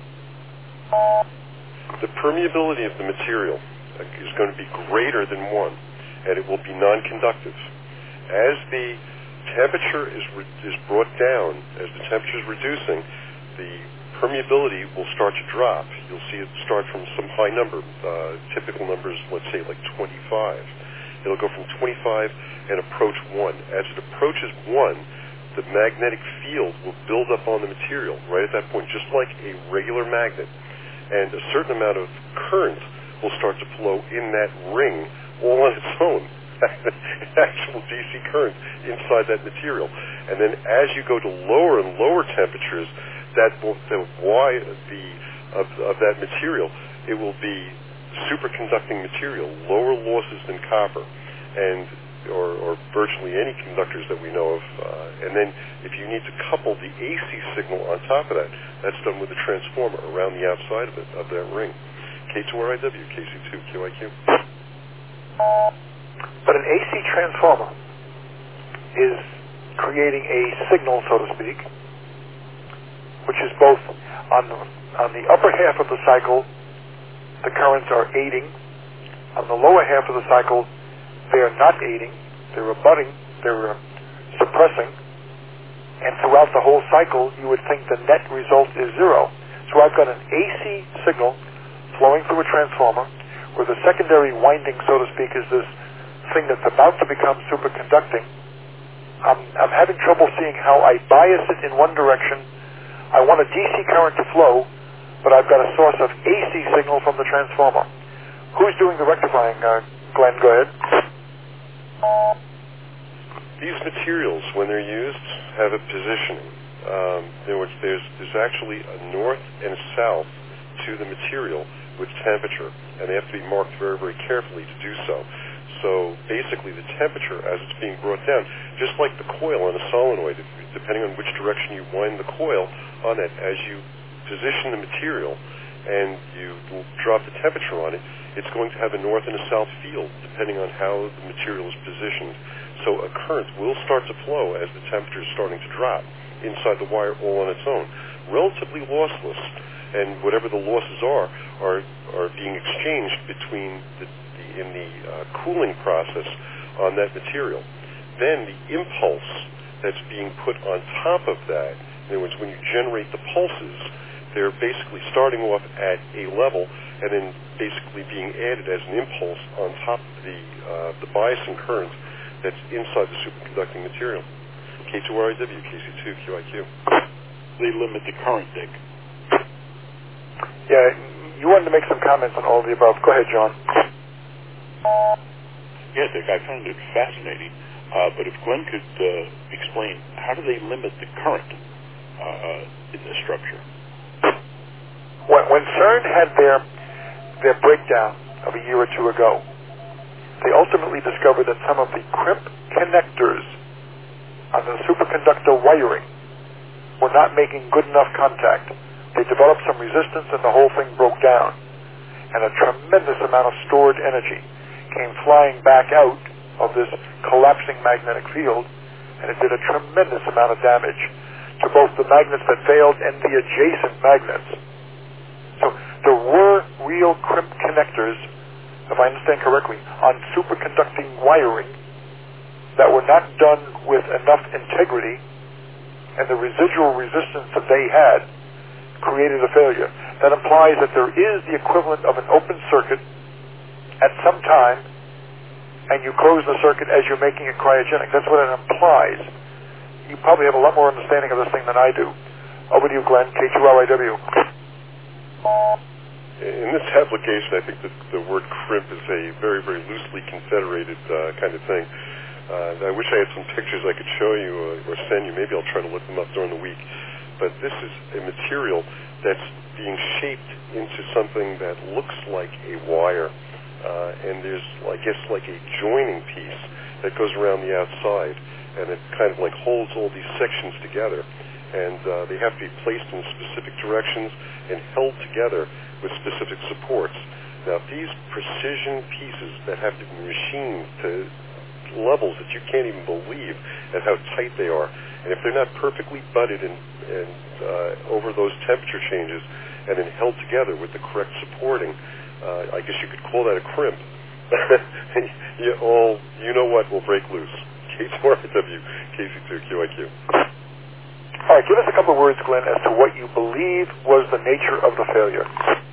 The permeability of the material is going to be greater than one, and it will be non-conductive. As the temperature is re- is brought down, as the temperature is reducing, the permeability will start to drop. You'll see it start from some high number, uh, typical numbers, let's say like twenty-five. It'll go from twenty-five and approach one. As it approaches one, the magnetic field will build up on the material right at that point, just like a regular magnet. And a certain amount of current will start to flow in that ring all on its own. Actual D C current inside that material. And then as you go to lower and lower temperatures, that will, the Y the, of, of that material, it will be superconducting material, lower losses than copper, and or, or virtually any conductors that we know of. Uh, and then if you need to couple the A C signal on top of that, that's done with a transformer around the outside of it, of that ring. K two R I W, K C two Q I Q. But an A C transformer is creating a signal, so to speak, which is both on the, on the upper half of the cycle, the currents are aiding. On the lower half of the cycle, they are not aiding. They're abutting. They're uh, suppressing. And throughout the whole cycle, you would think the net result is zero. So I've got an A C signal flowing through a transformer where the secondary winding, so to speak, is this thing that's about to become superconducting. I'm, I'm having trouble seeing how I bias it in one direction. I want a D C current to flow, but I've got a source of A C signal from the transformer. Who's doing the rectifying, uh, Glenn? Go ahead. These materials, when they're used, have a positioning. Um, in other words, there's, there's actually a north and a south to the material with temperature, and they have to be marked very, very carefully to do so. So basically the temperature as it's being brought down, just like the coil on a solenoid, depending on which direction you wind the coil on it, as you position the material and you drop the temperature on it, it's going to have a north and a south field depending on how the material is positioned. So a current will start to flow as the temperature is starting to drop inside the wire all on its own, relatively lossless, and whatever the losses are are, are being exchanged between the in the uh, cooling process on that material. Then the impulse that's being put on top of that, in other words, when you generate the pulses, they're basically starting off at a level and then basically being added as an impulse on top of the, uh, the biasing current that's inside the superconducting material. K two R I W, K C two Q I Q. They limit the current, Dick. Yeah, you wanted to make some comments on all of the above. Go ahead, John. Yeah, Dick, I found it fascinating. Uh, but if Glenn could uh, explain, how do they limit the current uh, in the structure? When, when CERN had their their breakdown of a year or two ago, they ultimately discovered that some of the crimp connectors on the superconductor wiring were not making good enough contact. They developed some resistance and the whole thing broke down. And a tremendous amount of stored energy came flying back out of this collapsing magnetic field, and it did a tremendous amount of damage to both the magnets that failed and the adjacent magnets. So there were real crimp connectors if I understand correctly, on superconducting wiring that were not done with enough integrity, and the residual resistance that they had created a failure. That implies that there is the equivalent of an open circuit at some time, and you close the circuit as you're making it cryogenic. That's what it implies. You probably have a lot more understanding of this thing than I do. Over to you, Glenn, K two R I W. In this application, I think that the word crimp is a very, very loosely confederated uh, kind of thing. Uh, I wish I had some pictures I could show you uh, or send you. Maybe I'll try to look them up during the week. But this is a material that's being shaped into something that looks like a wire. Uh, and there's, I guess, like a joining piece that goes around the outside. And it kind of like holds all these sections together. And uh, they have to be placed in specific directions and held together with specific supports. Now, these precision pieces that have to be machined to levels that you can't even believe at how tight they are, and if they're not perfectly butted and, and uh, over those temperature changes and then held together with the correct supporting, uh, I guess you could call that a crimp. And you all, you know what, will break loose. K two R W, K C two Q I Q. All right, give us a couple of words, Glenn, as to what you believe was the nature of the failure.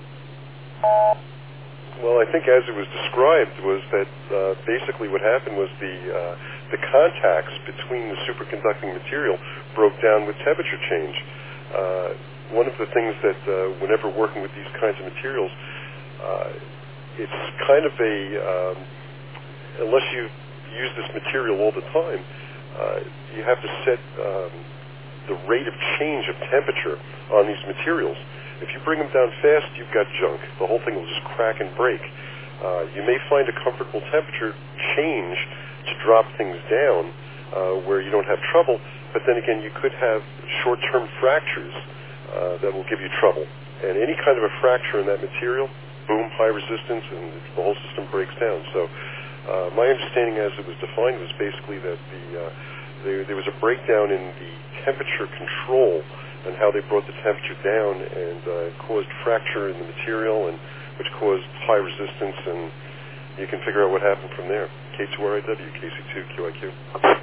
Well, I think as it was described was that uh, basically what happened was the uh, the contacts between the superconducting material broke down with temperature change. Uh, one of the things that uh, whenever working with these kinds of materials, uh, it's kind of a, um, unless you use this material all the time, uh, you have to set um, the rate of change of temperature on these materials. If you bring them down fast, you've got junk. The whole thing will just crack and break. Uh, you may find a comfortable temperature change to drop things down uh, where you don't have trouble, but then again, you could have short-term fractures uh, that will give you trouble. And any kind of a fracture in that material, boom, high resistance, and the whole system breaks down. So uh, my understanding as it was defined was basically that the, uh, there, there was a breakdown in the temperature control and how they brought the temperature down and uh, caused fracture in the material, and which caused high resistance, and you can figure out what happened from there. K two R I W, K C two Q I Q.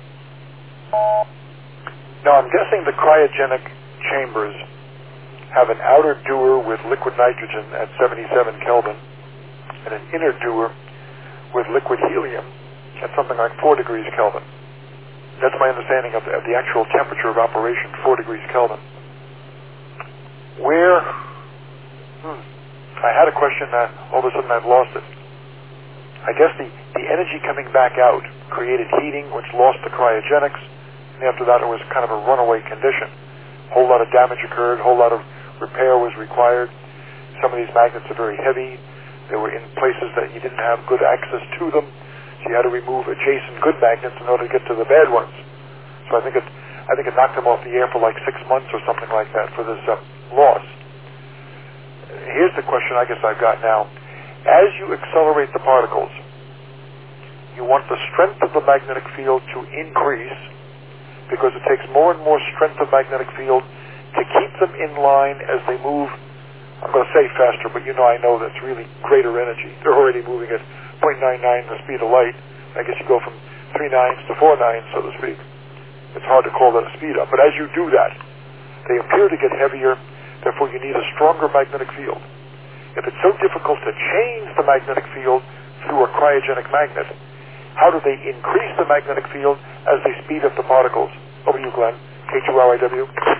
Now, I'm guessing the cryogenic chambers have an outer dewar with liquid nitrogen at seventy-seven Kelvin and an inner dewar with liquid helium at something like four degrees Kelvin. That's my understanding of the, of the actual temperature of operation, four degrees Kelvin. Where, hmm, I had a question that all of a sudden I've lost it. I guess the, the energy coming back out created heating, which lost the cryogenics, and after that it was kind of a runaway condition. A whole lot of damage occurred, a whole lot of repair was required. Some of these magnets are very heavy. They were in places that you didn't have good access to them, so you had to remove adjacent good magnets in order to get to the bad ones. So I think it, I think it knocked them off the air for like six months or something like that for this uh, loss. Here's the question I guess I've got now. As you accelerate the particles, you want the strength of the magnetic field to increase because it takes more and more strength of magnetic field to keep them in line as they move. I'm going to say faster, but you know I know that's really greater energy. They're already moving at zero point nine nine the speed of light. I guess you go from three nines to four nines, so to speak. It's hard to call that a speed up. But as you do that, they appear to get heavier. Therefore, you need a stronger magnetic field. If it's so difficult to change the magnetic field through a cryogenic magnet, how do they increase the magnetic field as they speed up the particles? Over to you, Glenn. K two R I W.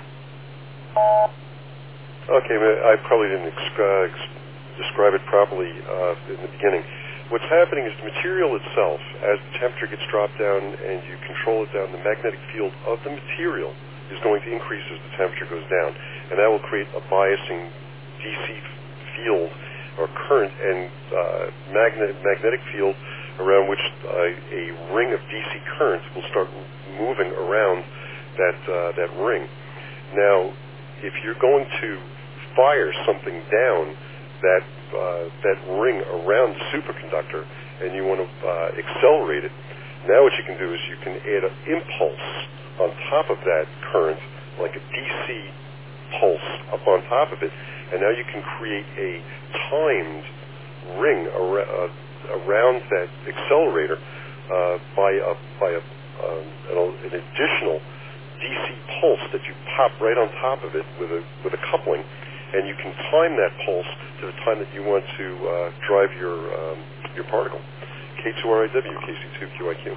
Okay, I probably didn't describe, describe it properly uh, in the beginning. What's happening is the material itself, as the temperature gets dropped down and you control it down, the magnetic field of the material is going to increase as the temperature goes down. And that will create a biasing D C field or current and uh, magnet, magnetic field around which uh, a ring of D C current will start moving around that, uh, that ring. Now, if you're going to fire something down that, uh, that ring around the superconductor and you want to uh, accelerate it, now what you can do is you can add an impulse on top of that current, like a D C pulse up on top of it, and now you can create a timed ring, ar- uh, around that accelerator uh, by a by a um, an, an additional D C pulse that you pop right on top of it with a with a coupling, and you can time that pulse to the time that you want to uh, drive your um, your particle. K two R I W, K C two Q I Q.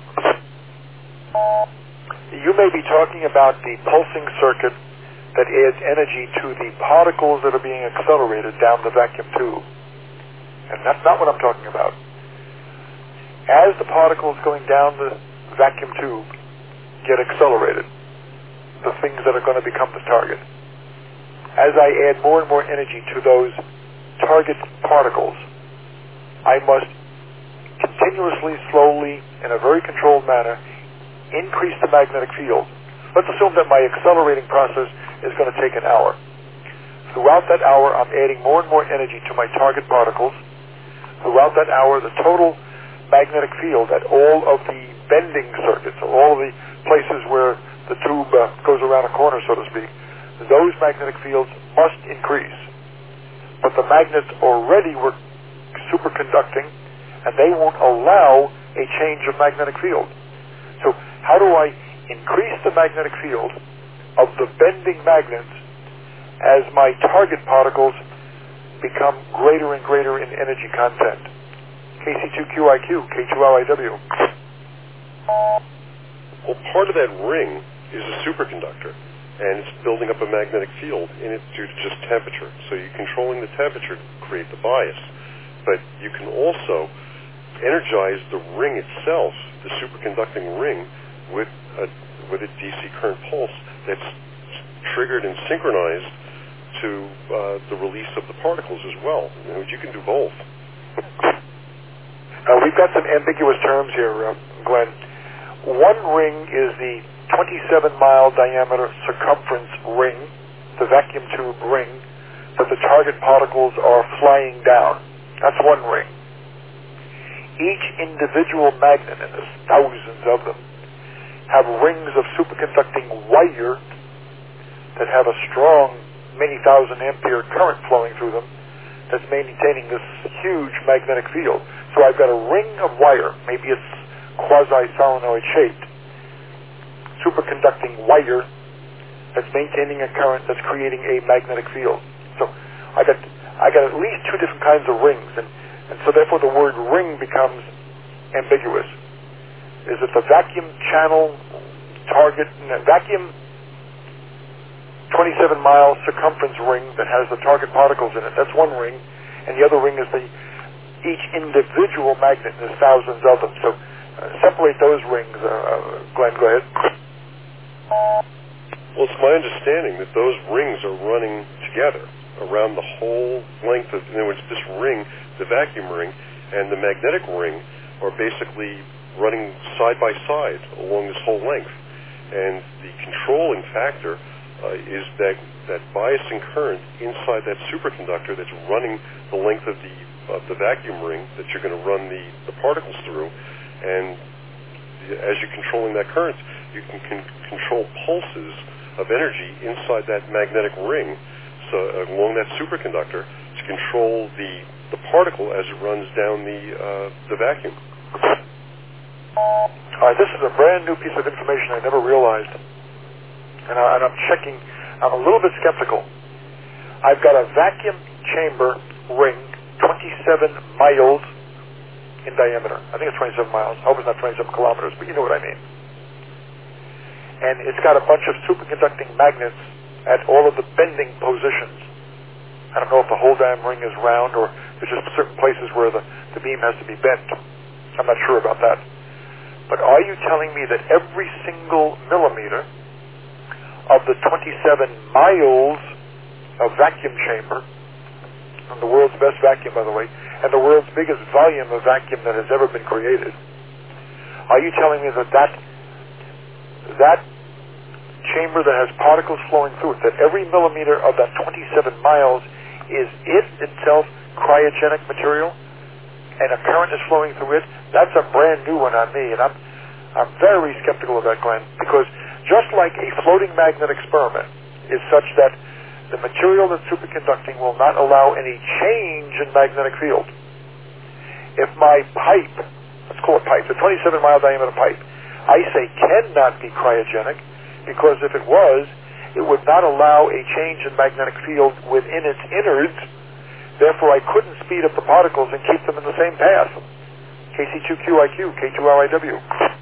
You may be talking about the pulsing circuit that adds energy to the particles that are being accelerated down the vacuum tube. And that's not what I'm talking about. As the particles going down the vacuum tube get accelerated, the things that are going to become the target, as I add more and more energy to those target particles, I must continuously, slowly, in a very controlled manner, increase the magnetic field. Let's assume that my accelerating process is going to take an hour. Throughout that hour, I'm adding more and more energy to my target particles. Throughout that hour, the total magnetic field at all of the bending circuits, or all of the places where the tube uh, goes around a corner, so to speak, those magnetic fields must increase. But the magnets already were superconducting, and they won't allow a change of magnetic field. So how do I increase the magnetic field of the bending magnets as my target particles become greater and greater in energy content? K C two Q I Q, K two R I W. Well, part of that ring is a superconductor, and it's building up a magnetic field in it due to just temperature. So you're controlling the temperature to create the bias. But you can also energize the ring itself, the superconducting ring, with a with a D C current pulse that's triggered and synchronized to uh, the release of the particles as well. You know, you can do both. Uh, we've got some ambiguous terms here, uh, Glenn. One ring is the twenty-seven mile diameter circumference ring, the vacuum tube ring, that the target particles are flying down. That's one ring. Each individual magnet, and there's thousands of them, have rings of superconducting wire that have a strong many thousand ampere current flowing through them that's maintaining this huge magnetic field. So I've got a ring of wire, maybe it's quasi-solenoid shaped, superconducting wire that's maintaining a current that's creating a magnetic field. So I got I got at least two different kinds of rings, and, and so therefore the word ring becomes ambiguous. Is it the vacuum channel target, vacuum twenty-seven mile circumference ring that has the target particles in it? That's one ring, and the other ring is the each individual magnet. There's thousands of them. So uh, separate those rings. Uh, Glenn, go ahead. Well, it's my understanding that those rings are running together around the whole length of, in other words, this ring, the vacuum ring, and the magnetic ring are basically running side by side along this whole length. And the controlling factor uh, is that, that biasing current inside that superconductor that's running the length of the of the vacuum ring that you're going to run the, the particles through. And as you're controlling that current, you can con- control pulses of energy inside that magnetic ring, so uh, along that superconductor, to control the, the particle as it runs down the uh, the vacuum. All right, this is a brand new piece of information I never realized, and, I, and I'm checking. I'm a little bit skeptical. I've got a vacuum chamber ring, twenty-seven miles in diameter. I think it's twenty-seven miles. I hope it's not twenty-seven kilometers, but you know what I mean. And it's got a bunch of superconducting magnets at all of the bending positions. I don't know if the whole damn ring is round or there's just certain places where the, the beam has to be bent. I'm not sure about that. But are you telling me that every single millimeter of the twenty-seven miles of vacuum chamber, and the world's best vacuum, by the way, and the world's biggest volume of vacuum that has ever been created, are you telling me that that, that chamber that has particles flowing through it, that every millimeter of that twenty-seven miles is it itself cryogenic material, and a current is flowing through it? That's a brand new one on me, and I'm I'm very skeptical of that, Glenn, because just like a floating magnet experiment is such that the material that's superconducting will not allow any change in magnetic field. if my pipe, let's call it pipe, the twenty-seven mile diameter pipe, I say cannot be cryogenic, because if it was, it would not allow a change in magnetic field within its innards. Therefore, I couldn't speed up the particles and keep them in the same path. K C two Q I Q, K two R I W.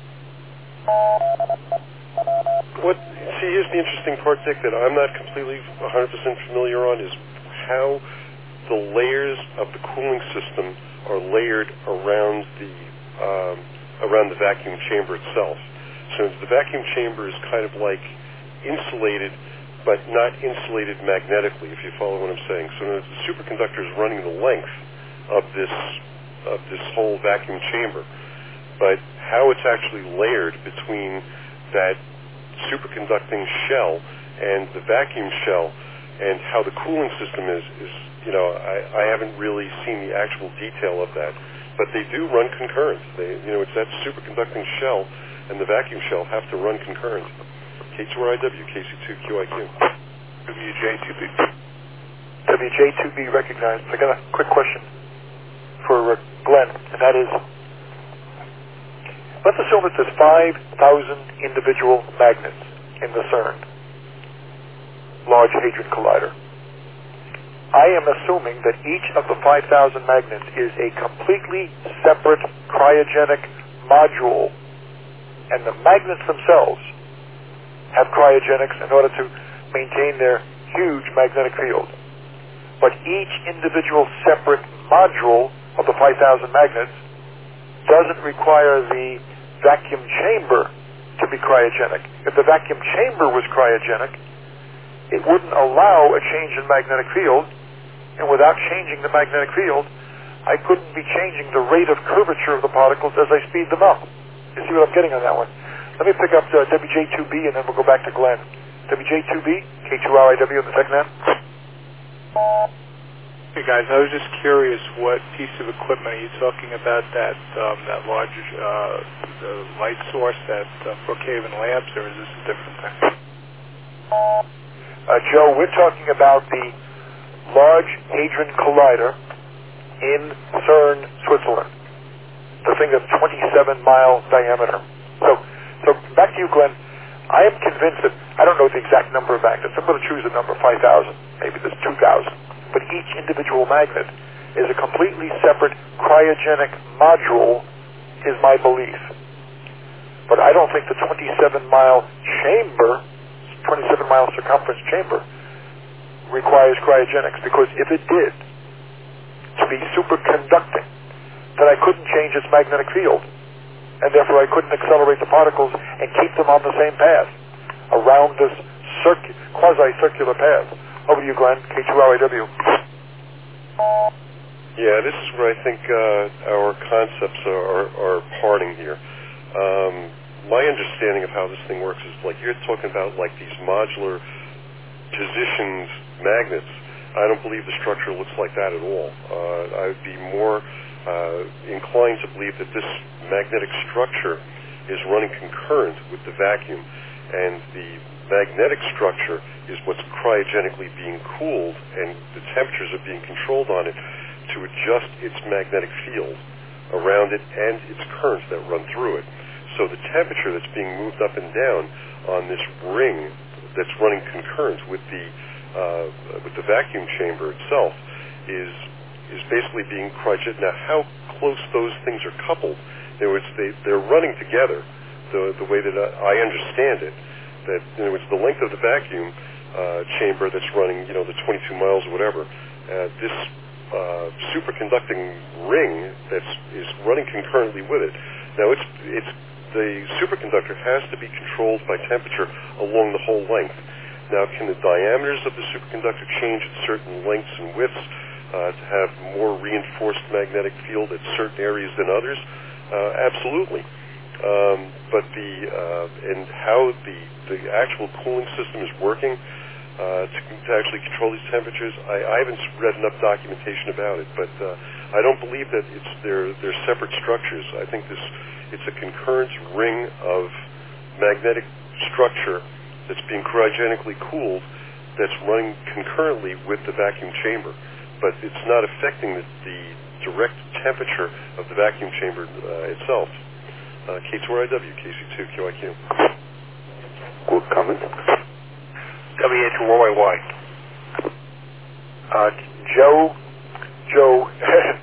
What, see, here's the interesting part, Dick, that I'm not completely one hundred percent familiar on, is how the layers of the cooling system are layered around the um, around the vacuum chamber itself. So the vacuum chamber is kind of like insulated, but not insulated magnetically, if you follow what I'm saying. So the superconductor is running the length of this of this whole vacuum chamber, but how it's actually layered between that superconducting shell and the vacuum shell, and how the cooling system is, is you know, I, I haven't really seen the actual detail of that, but they do run concurrent. They, you know, it's that superconducting shell and the vacuum shell have to run concurrent. K two R I W, K C two Q I Q. W J two B. W J two B recognized. I got a quick question for uh, Glenn, and that is, let's assume that there's five thousand individual magnets in the CERN Large Hadron Collider. I am assuming that each of the five thousand magnets is a completely separate cryogenic module, and the magnets themselves have cryogenics in order to maintain their huge magnetic field. But each individual separate module of the five thousand magnets doesn't require the vacuum chamber to be cryogenic. If the vacuum chamber was cryogenic, it wouldn't allow a change in magnetic field, and without changing the magnetic field, I couldn't be changing the rate of curvature of the particles as I speed them up. You see what I'm getting on that one? Let me pick up uh, W J two B, and then we'll go back to Glenn. W J two B, K two R I W in the second hand. Hey guys, I was just curious, what piece of equipment are you talking about? That um, that large uh, the light source, that uh, Brookhaven Labs, or is this a different thing? Uh, Joe, we're talking about the Large Hadron Collider in CERN, Switzerland. The thing that's twenty-seven mile diameter. So, so back to you, Glenn. I am convinced that, I don't know the exact number of magnets. I'm going to choose a number, five thousand. Maybe there's two thousand. But each individual magnet is a completely separate cryogenic module, is my belief. But I don't think the twenty-seven mile chamber, twenty-seven mile circumference chamber, requires cryogenics, because if it did, to be superconducting, then I couldn't change its magnetic field, and therefore I couldn't accelerate the particles and keep them on the same path around this circ- quasi-circular path. Over to you, Glenn, K two R I W. Yeah, this is where I think uh, our concepts are, are, are parting here. Um, my understanding of how this thing works is, like, you're talking about like these modular positioned magnets. I don't believe the structure looks like that at all. Uh, I would be more uh, inclined to believe that this magnetic structure is running concurrent with the vacuum, and the magnetic structure is what's cryogenically being cooled, and the temperatures are being controlled on it to adjust its magnetic field around it and its currents that run through it. So the temperature that's being moved up and down on this ring that's running concurrent with the uh, with the vacuum chamber itself is is basically being cryogenic. Now, how close those things are coupled, in other words, they, they're running together, the the way that I understand it, that, in other words, the length of the vacuum uh, chamber that's running, you know, the twenty-two miles or whatever, uh, this uh, superconducting ring that's is running concurrently with it. Now, it's it's the superconductor has to be controlled by temperature along the whole length. Now, can the diameters of the superconductor change at certain lengths and widths uh, to have more reinforced magnetic field at certain areas than others? Uh, absolutely. Um, but the uh, and how the the actual cooling system is working uh, to, to actually control these temperatures, I, I haven't read enough documentation about it. But uh, I don't believe that it's they're they're separate structures. I think this it's a concurrent ring of magnetic structure that's being cryogenically cooled that's running concurrently with the vacuum chamber, but it's not affecting the, the direct temperature of the vacuum chamber uh, itself. Uh, K two R I W, K C two, Q I Q. Good comment. W H Y Y. Uh, Joe, Joe,